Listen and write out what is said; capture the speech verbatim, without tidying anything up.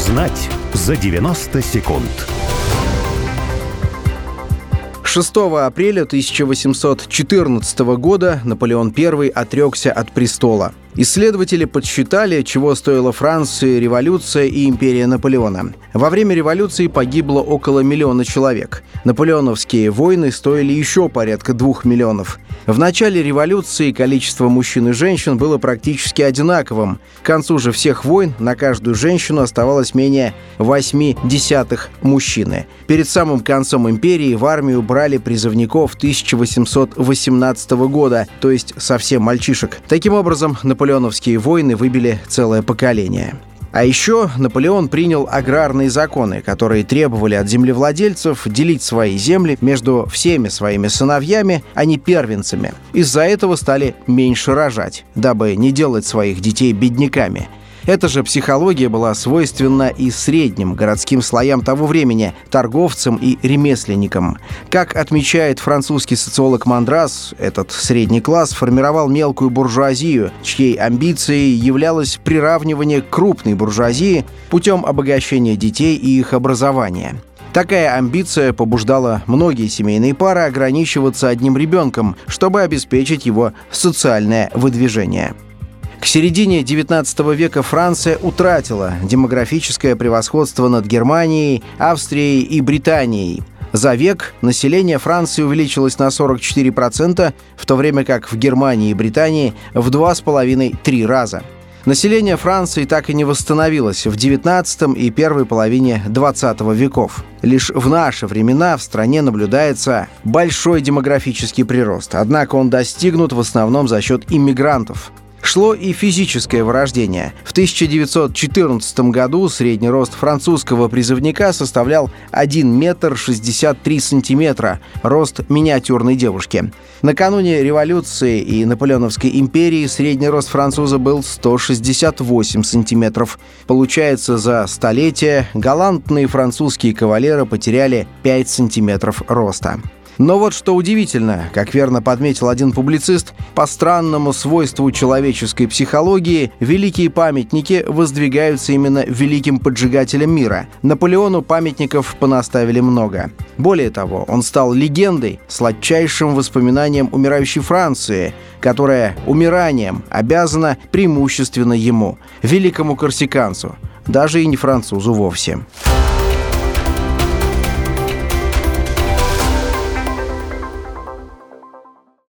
Узнать за девяносто секунд. шестого апреля тысяча восемьсот четырнадцатого года Наполеон Первый отрекся от престола. Исследователи подсчитали, чего стоила Франции революция и империя Наполеона. Во время революции погибло около миллиона человек. Наполеоновские войны стоили еще порядка двух миллионов. В начале революции количество мужчин и женщин было практически одинаковым. К концу же всех войн на каждую женщину оставалось менее восьми десятых мужчины. Перед самым концом империи в армию брали призывников тысяча восемьсот восемнадцатого года, то есть совсем мальчишек. Таким образом, наполеоновские войны выбили целое поколение. А еще Наполеон принял аграрные законы, которые требовали от землевладельцев делить свои земли между всеми своими сыновьями, а не первенцами. Из-за этого стали меньше рожать, дабы не делать своих детей бедняками. Эта же психология была свойственна и средним городским слоям того времени, торговцам и ремесленникам. Как отмечает французский социолог Мандрас, этот средний класс формировал мелкую буржуазию, чьей амбицией являлось приравнивание к крупной буржуазии путем обогащения детей и их образования. Такая амбиция побуждала многие семейные пары ограничиваться одним ребенком, чтобы обеспечить его социальное выдвижение. К середине девятнадцатого века Франция утратила демографическое превосходство над Германией, Австрией и Британией. За век население Франции увеличилось на сорок четыре процента, в то время как в Германии и Британии в два с половиной-три раза. Население Франции так и не восстановилось в девятнадцатом и первой половине двадцатого веков. Лишь в наши времена в стране наблюдается большой демографический прирост, однако он достигнут в основном за счет иммигрантов. Шло и физическое вырождение. В тысяча девятьсот четырнадцатом году средний рост французского призывника составлял один метр шестьдесят три сантиметра, рост миниатюрной девушки. Накануне революции и Наполеоновской империи средний рост француза был сто шестьдесят восемь сантиметров. Получается, за столетие галантные французские кавалеры потеряли пять сантиметров роста. Но вот что удивительно, как верно подметил один публицист, по странному свойству человеческой психологии великие памятники воздвигаются именно великим поджигателем мира. Наполеону памятников понаставили много. Более того, он стал легендой, сладчайшим воспоминанием умирающей Франции, которая умиранием обязана преимущественно ему, великому корсиканцу, даже и не французу вовсе.